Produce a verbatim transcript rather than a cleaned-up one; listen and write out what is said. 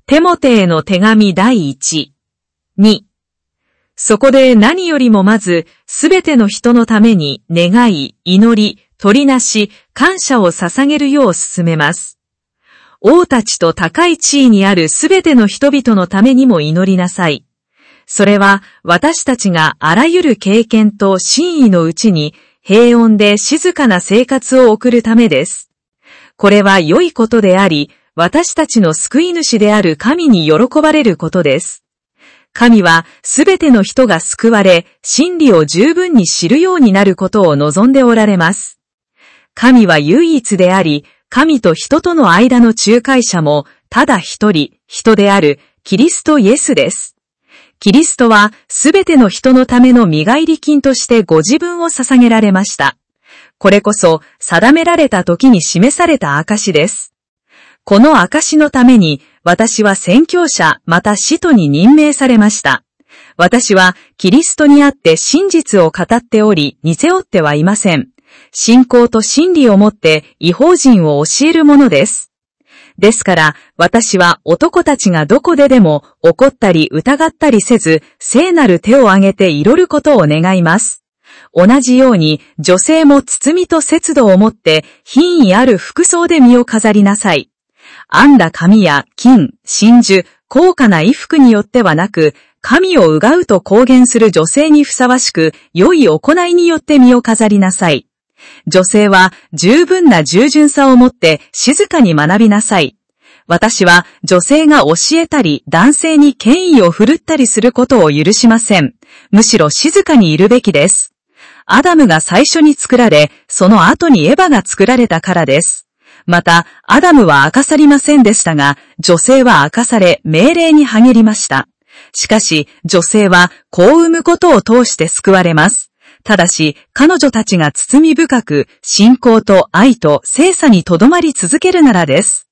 テモテへの手紙第一。に。そこで何よりもまず、すべての人のために願い、祈り、取りなし、感謝を捧げるよう進めます。王たちと高い地位にあるすべての人々のためにも祈りなさい。それは私たちがあらゆる経験と真意のうちに平穏で静かな生活を送るためです。これは良いことであり、私たちの救い主である神に喜ばれることです。神はすべての人が救われ、真理を十分に知るようになることを望んでおられます。神は唯一であり、神と人との間の仲介者も、ただ一人、人である、キリストイエスです。キリストは、すべての人のための身代り金としてご自分を捧げられました。これこそ、定められた時に示された証です。この証のために、私は宣教者、また使徒に任命されました。私は、キリストにあって真実を語っており、偽おってはいません。信仰と真理をもって異邦人を教えるものです。ですから、私は男たちがどこででも怒ったり疑ったりせず、聖なる手を挙げて祈ることを願います。同じように、女性も包みと節度をもって、品位ある服装で身を飾りなさい。編んだ髪や金、真珠、高価な衣服によってはなく、神をうがうと公言する女性にふさわしく、良い行いによって身を飾りなさい。女性は十分な従順さをもって静かに学びなさい。私は女性が教えたり男性に権威を振るったりすることを許しません。むしろ静かにいるべきです。アダムが最初に作られ、その後にエヴァが作られたからです。また、アダムは明かさりませんでしたが、女性は明かされ命令に励りました。しかし、女性は子を産むことを通して救われます。ただし、彼女たちが包み深く、信仰と愛と聖査にとどまり続けるならです。